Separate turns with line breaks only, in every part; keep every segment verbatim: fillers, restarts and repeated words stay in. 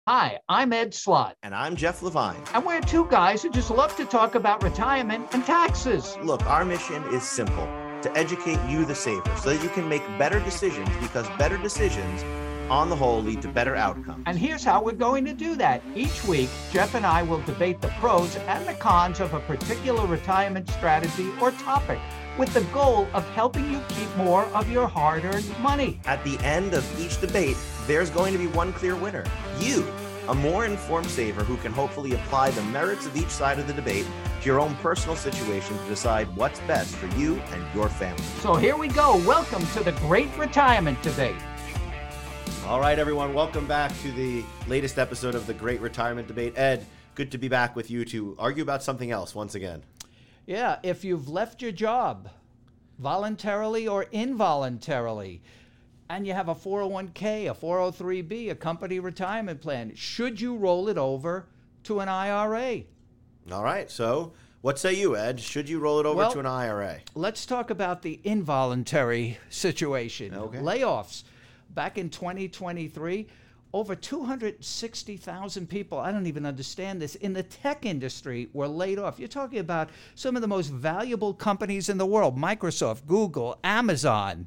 Hi, I'm Ed Slott,
And I'm Jeff Levine.
and we're two guys who just love to talk about retirement and taxes.
Look, our mission is simple: to educate you, the saver, so that you can make better decisions, because better decisions, on the whole, lead to better outcomes.
And here's how we're going to do that. Each week, Jeff and I will debate the pros and the cons of a particular retirement strategy or topic, with the goal of helping you keep more of your hard-earned money.
At the end of each debate, there's going to be one clear winner: you, a more informed saver who can hopefully apply the merits of each side of the debate to your own personal situation to decide what's best for you and your family.
So here we go. Welcome to the Great Retirement Debate.
All right, everyone, welcome back to the latest episode of the Great Retirement Debate. Ed, good to be back with you to argue about something else once again.
Yeah, if you've left your job voluntarily or involuntarily, and you have a four oh one k, a four oh three b, a company retirement plan, should you roll it over to an I R A?
All right, so what say you, Ed? Should you roll it over
Well,
to an I R A?
Let's talk about the involuntary situation.
Okay.
Layoffs. Back in twenty twenty-three, over two hundred sixty thousand people, I don't even understand this, in the tech industry were laid off. You're talking about some of the most valuable companies in the world: Microsoft, Google, Amazon.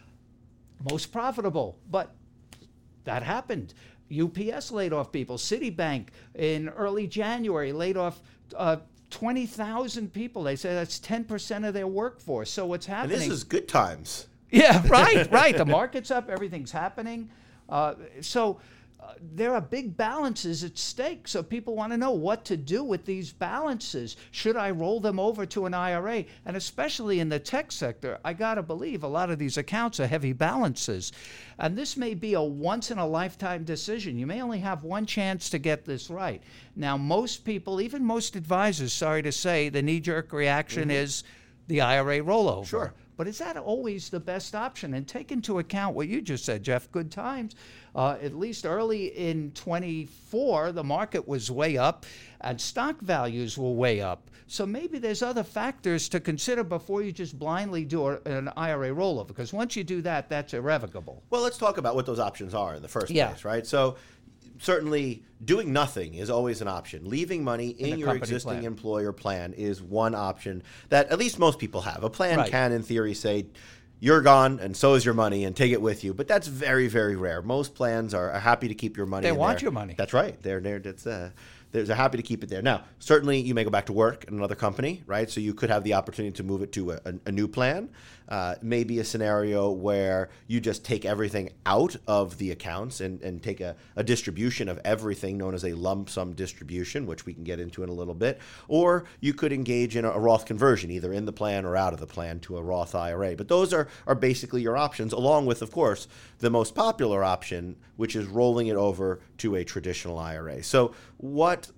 Most profitable, but that happened. U P S laid off people. Citibank in early January laid off uh, twenty thousand people. They say that's ten percent of their workforce. So what's
And
happening?
this is good times.
Yeah, right, right. The market's up, everything's happening. Uh, so uh, there are big balances at stake. So people want to know what to do with these balances. Should I roll them over to an I R A? And especially in the tech sector, I got to believe a lot of these accounts are heavy balances. And this may be a once-in-a-lifetime decision. You may only have one chance to get this right. Now, most people, even most advisors, sorry to say, the knee-jerk reaction mm-hmm. is the I R A rollover.
Sure.
But is that always the best option? And take into account what you just said, Jeff, good times. Uh, at least early in twenty-four, the market was way up and stock values were way up. So maybe there's other factors to consider before you just blindly do a, an I R A rollover, because once you do that, that's irrevocable.
Well, let's talk about what those options are in the first
Yeah.
place, right? So certainly doing nothing is always an option. Leaving money in,
In a
your
company
existing
plan.
employer plan is one option that at least most people have. A plan
Right.
can, in theory, say, you're gone and so is your money and take it with you. But that's very, very rare. Most plans are, are happy to keep your money
They
in
want
there.
your money.
That's right. They're, they're, that's, uh, they're they're happy to keep it there. Now, certainly you may go back to work in another company, right? So you could have the opportunity to move it to a, a, a new plan. Uh, maybe a scenario where you just take everything out of the accounts and, and take a, a distribution of everything known as a lump sum distribution, which we can get into in a little bit. Or you could engage in a, a Roth conversion, either in the plan or out of the plan, to a Roth I R A. But those are, are basically your options, along with, of course, the most popular option, which is rolling it over to a traditional I R A. So what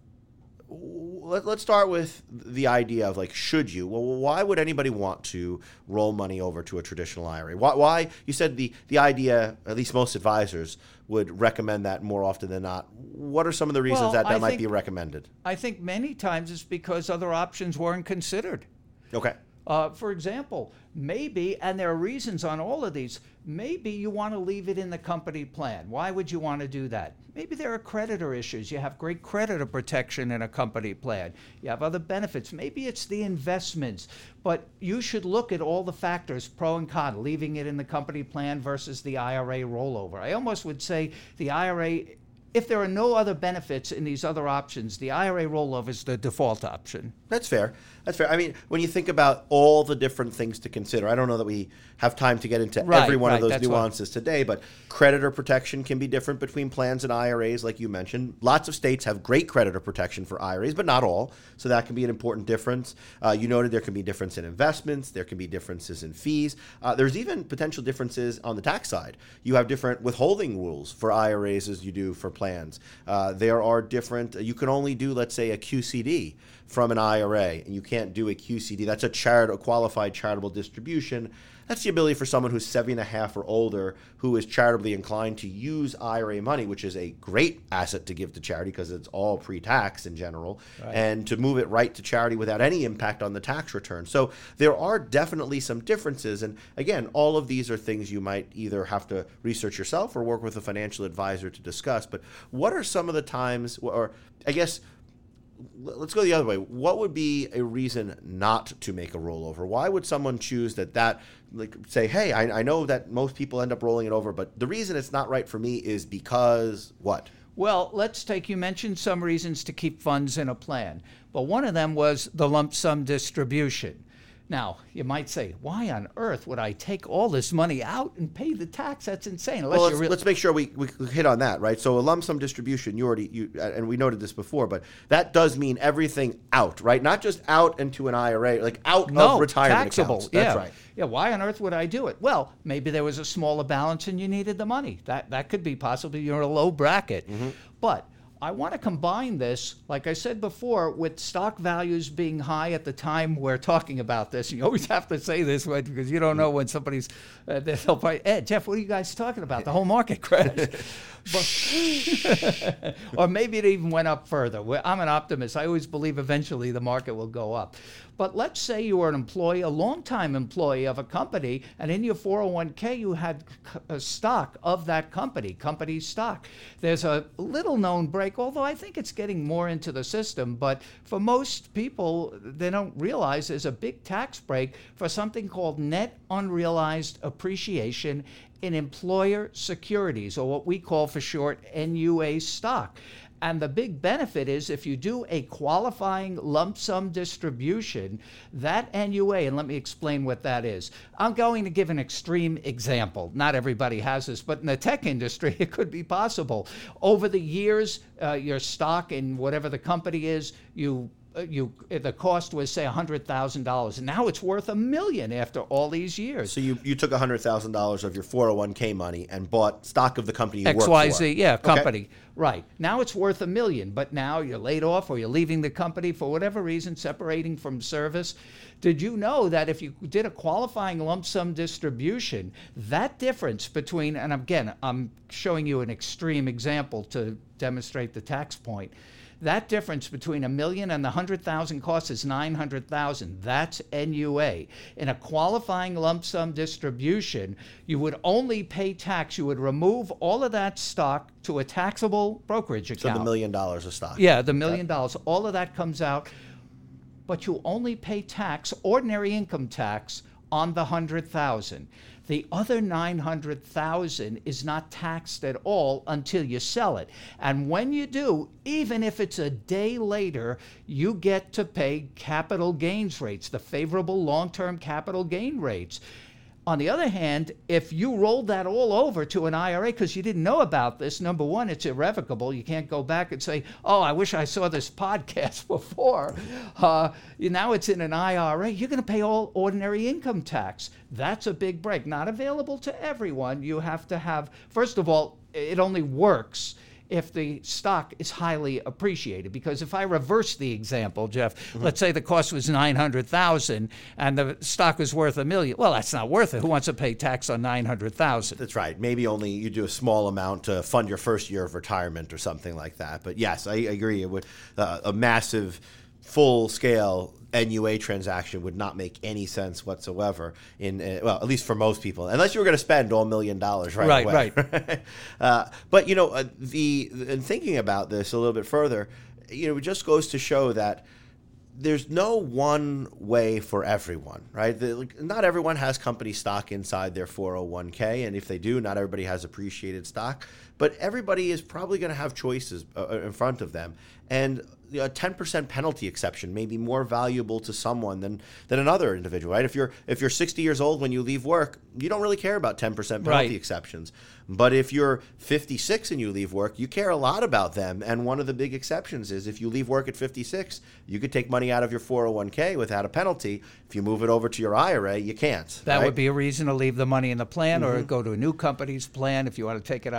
Let, let's start with the idea of, like, should you? Well, why would anybody want to roll money over to a traditional I R A? Why, why you said the, the idea, at least most advisors, would recommend that more often than not. What are some of the reasons
Well,
that that
I
might
think-
be recommended?
I think many times it's because other options weren't considered.
Okay.
Uh, for example, maybe, and there are reasons on all of these, maybe you want to leave it in the company plan. Why would you want to do that? Maybe there are creditor issues. You have great creditor protection in a company plan. You have other benefits. Maybe it's the investments. But you should look at all the factors, pro and con, leaving it in the company plan versus the I R A rollover. I almost would say the I R A, if there are no other benefits in these other options, the I R A rollover is the default option.
That's fair. That's fair. I mean, when you think about all the different things to consider, I don't know that we have time to get into
Right,
every one
right,
of those
that's what-
nuances today, but creditor protection can be different between plans and I R As, like you mentioned. Lots of states have great creditor protection for I R As, but not all, so that can be an important difference. Uh, you noted there can be difference in investments, there can be differences in fees. Uh, there's even potential differences on the tax side. You have different withholding rules for I R As as you do for plans. Uh, there are different, you can only do, let's say, a Q C D from an I R A, and you can't do a Q C D. That's a, chari- a qualified charitable distribution. That's the ability for someone who's seventy and a half or older who is charitably inclined to use I R A money, which is a great asset to give to charity because it's all pre-tax in general, right. and to move it right to charity without any impact on the tax return. So there are definitely some differences. And again, all of these are things you might either have to research yourself or work with a financial advisor to discuss. But what are some of the times, or I guess, let's go the other way. What would be a reason not to make a rollover? Why would someone choose that, that like say, hey, I, I know that most people end up rolling it over, but the reason it's not right for me is because what?
Well, let's take, you mentioned some reasons to keep funds in a plan, but one of them was the lump sum distribution. Now, you might say, why on earth would I take all this money out and pay the tax? That's insane. Unless
well, let's,
really-
let's make sure we, we hit on that, right? So a lump sum distribution, you already, you, and we noted this before, but that does mean everything out, right? Not just out into an I R A, like out
no,
of retirement
taxable.
accounts. That's
yeah.
right.
Yeah, why on earth would I do it? Well, maybe there was a smaller balance and you needed the money. That, that could be possibly you're a low bracket. Mm-hmm. But I want to combine this, like I said before, with stock values being high at the time we're talking about this. You always have to say this because you don't know when somebody's, uh, they'll probably, Ed, Jeff, what are you guys talking about? The whole market crashed. But, or maybe it even went up further. I'm an optimist. I always believe eventually the market will go up. But let's say you were an employee, a longtime employee of a company, and in your four oh one k you had a stock of that company, company stock. There's a little known break, although I think it's getting more into the system, but for most people, they don't realize there's a big tax break for something called net unrealized appreciation in employer securities, or what we call for short N U A stock. And the big benefit is if you do a qualifying lump sum distribution, that N U A, and let me explain what that is. I'm going to give an extreme example. Not everybody has this, but in the tech industry, it could be possible. Over the years, uh, your stock in whatever the company is, you You the cost was say one hundred thousand dollars, and now it's worth a million after all these years.
So you, you took one hundred thousand dollars of your four oh one k money and bought stock of the company you
X
work
Y
for.
Z, yeah, company.
Okay.
Right. Now it's worth a million, but now you're laid off or you're leaving the company for whatever reason, separating from service. Did you know that if you did a qualifying lump sum distribution, that difference between, and again, I'm showing you an extreme example to demonstrate the tax point, that difference between a million and the one hundred thousand cost is nine hundred thousand. That's N U A. In a qualifying lump sum distribution, you would only pay tax. You would remove all of that stock to a taxable brokerage account.
So the million dollars of stock.
Yeah, the million dollars. All of that comes out, but you only pay tax, ordinary income tax, on the one hundred thousand. The other nine hundred thousand is not taxed at all until you sell it. And when you do, even if it's a day later, you get to pay capital gains rates, the favorable long-term capital gain rates. On the other hand, if you rolled that all over to an I R A because you didn't know about this, number one, it's irrevocable. You can't go back and say, oh, I wish I saw this podcast before. Uh, now it's in an I R A. You're going to pay all ordinary income tax. That's a big break. Not available to everyone. You have to have, first of all, it only works if the stock is highly appreciated. Because if I reverse the example, Jeff, mm-hmm. let's say the cost was nine hundred thousand dollars and the stock was worth a million. Well, that's not worth it. Who wants to pay tax on nine hundred thousand dollars?
That's right. Maybe only you do a small amount to fund your first year of retirement or something like that. But yes, I agree. It would uh, a massive full-scale N U A transaction would not make any sense whatsoever in uh, well, at least for most people, unless you were going to spend all million dollars right,
right
away.
Right,
uh, but you know, uh, the in thinking about this a little bit further, you know, it just goes to show that there's no one way for everyone, right? The, like, not everyone has company stock inside their four oh one k, and if they do, not everybody has appreciated stock. But everybody is probably going to have choices uh, in front of them, and a ten percent penalty exception may be more valuable to someone than than another individual, right? If you're if you're sixty years old when you leave work, you don't really care about ten percent penalty
right.
exceptions. But if you're fifty-six and you leave work, you care a lot about them. And one of the big exceptions is if you leave work at fifty-six, you could take money out of your four oh one k without a penalty. If you move it over to your I R A, you can't.
That
right?
would be a reason to leave the money in the plan mm-hmm. or go to a new company's plan if you want to take it out of there.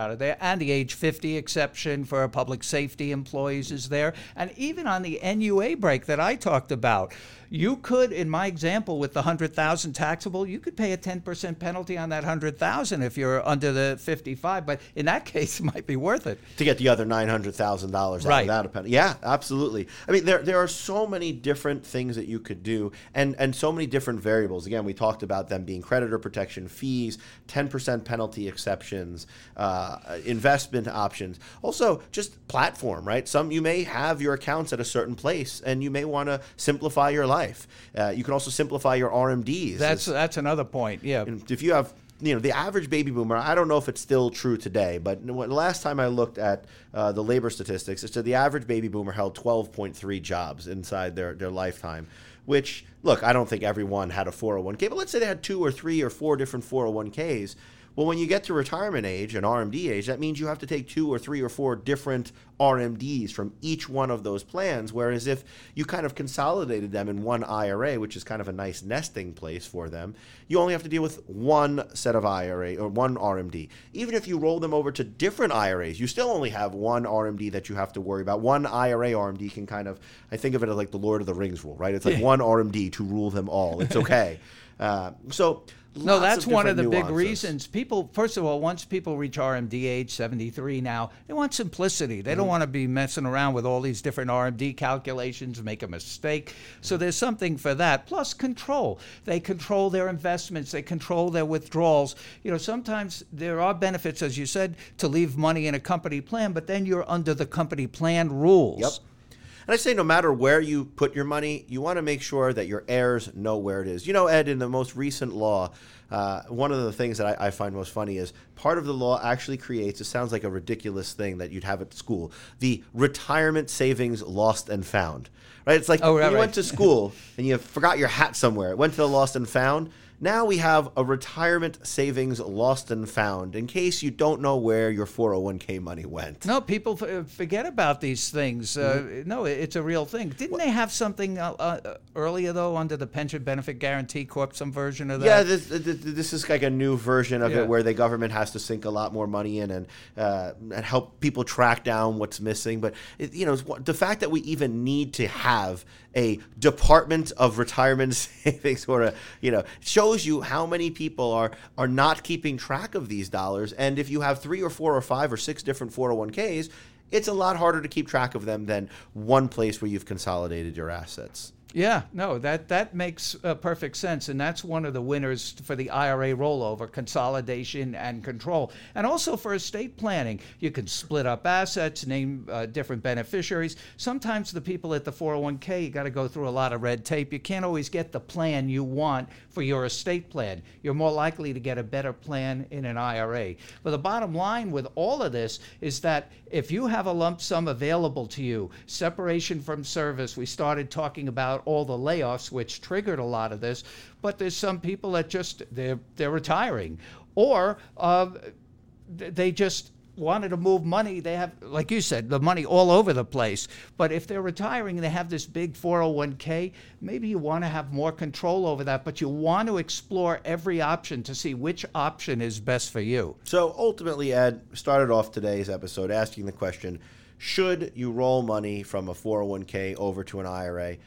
and the age fifty exception for public safety employees is there. And even on the N U A break that I talked about, you could, in my example with the one hundred thousand taxable, you could pay a ten percent penalty on that one hundred thousand if you're under the fifty-five. But in that case, it might be worth it.
To get the other nine hundred thousand dollars out
Right.
without a penalty. Yeah, absolutely. I mean, there there are so many different things that you could do and, and so many different variables. Again, we talked about them being creditor protection fees, ten percent penalty exceptions, uh, investment options. Also, just platform, right? Some you may have your accounts at a certain place and you may want to simplify your life. Uh, you can also simplify your R M Ds.
That's that's another point. Yeah.
And if you have, you know, the average baby boomer, I don't know if it's still true today, but the last time I looked at uh, the labor statistics, it said the average baby boomer held twelve point three jobs inside their, their lifetime, which, look, I don't think everyone had a four oh one k, but let's say they had two or three or four different four oh one k's. Well, when you get to retirement age and R M D age, that means you have to take two or three or four different R M Ds from each one of those plans, whereas if you kind of consolidated them in one I R A, which is kind of a nice nesting place for them, you only have to deal with one set of I R A or one R M D. Even if you roll them over to different I R As, you still only have one R M D that you have to worry about. One I R A R M D can kind of, I think of it as like the Lord of the Rings rule, right? It's like
Yeah.
one R M D to rule them all. It's okay. uh, so
No,
lots
that's one of the
different
big
nuances.
reasons. People, first of all, once people reach R M D age seventy-three now, they want simplicity. They don't want to be messing around with all these different R M D calculations, make a mistake. So there's something for that. Plus control. They control their investments. They control their withdrawals. You know, sometimes there are benefits, as you said, to leave money in a company plan, but then you're under the company plan rules.
Yep. And I say no matter where you put your money, you want to make sure that your heirs know where it is. You know, Ed, in the most recent law, uh, one of the things that I, I find most funny is part of the law actually creates, it sounds like a ridiculous thing that you'd have at school, the retirement savings lost and found. Right? It's like
Oh, right,
you
right.
went to school and you forgot your hat somewhere. It went to the lost and found. Now we have a retirement savings lost and found in case you don't know where your four oh one k money went.
No, people f- forget about these things. Uh, no, it's a real thing. Didn't they have something uh, uh, earlier, though, under the Pension Benefit Guarantee Corp, some version of that?
Yeah, this, this this is like a new version of
Yeah.
it where the government has to sink a lot more money in and uh, and help people track down what's missing. But it, you know, the fact that we even need to have a Department of Retirement Savings or a you know shows you how many people are are not keeping track of these dollars. And if you have three or four or five or six different four oh one k's, it's a lot harder to keep track of them than one place where you've consolidated your assets.
Yeah, no, that, that makes uh, perfect sense. And that's one of the winners for the I R A rollover, consolidation and control. And also for estate planning, you can split up assets, name uh, different beneficiaries. Sometimes the people at the four oh one k, you got to go through a lot of red tape. You can't always get the plan you want for your estate plan. You're more likely to get a better plan in an I R A. But the bottom line with all of this is that if you have a lump sum available to you, separation from service, we started talking about all the layoffs, which triggered a lot of this, but there's some people that just, they're, they're retiring. Or uh, they just wanted to move money. They have, like you said, the money all over the place. But if they're retiring and they have this big four oh one k, maybe you want to have more control over that, but you want to explore every option to see which option is best for you.
So ultimately, Ed, started off today's episode asking the question, should you roll money from a four oh one k over to an I R A?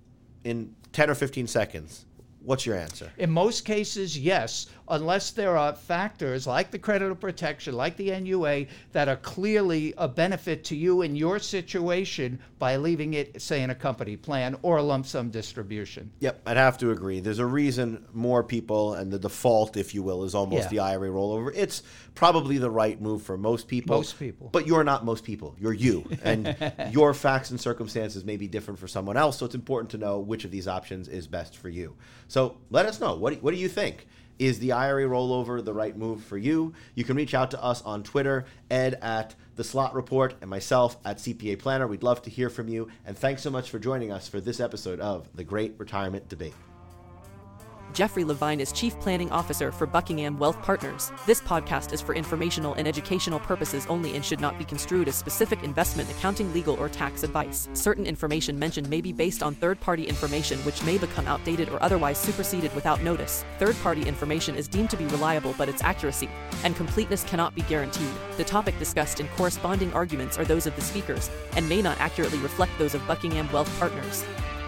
In ten or fifteen seconds, what's your answer?
In most cases, yes, unless there are factors like the creditor protection, like the N U A, that are clearly a benefit to you in your situation by leaving it, say, in a company plan or a lump sum distribution.
Yep, I'd have to agree. There's a reason more people, and the default, if you will, is almost
Yeah.
the I R A rollover. It's probably the right move for most people.
Most people.
But you're not most people. You're you. And your facts and circumstances may be different for someone else, so it's important to know which of these options is best for you. So let us know. What do, what do you think? Is the I R A rollover the right move for you? You can reach out to us on Twitter, Ed at The Slot Report, and myself at C P A Planner. We'd love to hear from you. And thanks so much for joining us for this episode of The Great Retirement Debate.
Jeffrey Levine is Chief Planning Officer for Buckingham Wealth Partners. This podcast is for informational and educational purposes only and should not be construed as specific investment, accounting, legal, or tax advice. Certain information mentioned may be based on third-party information which may become outdated or otherwise superseded without notice. Third-party information is deemed to be reliable, but its accuracy and completeness cannot be guaranteed. The topic discussed in corresponding arguments are those of the speakers and may not accurately reflect those of Buckingham Wealth Partners.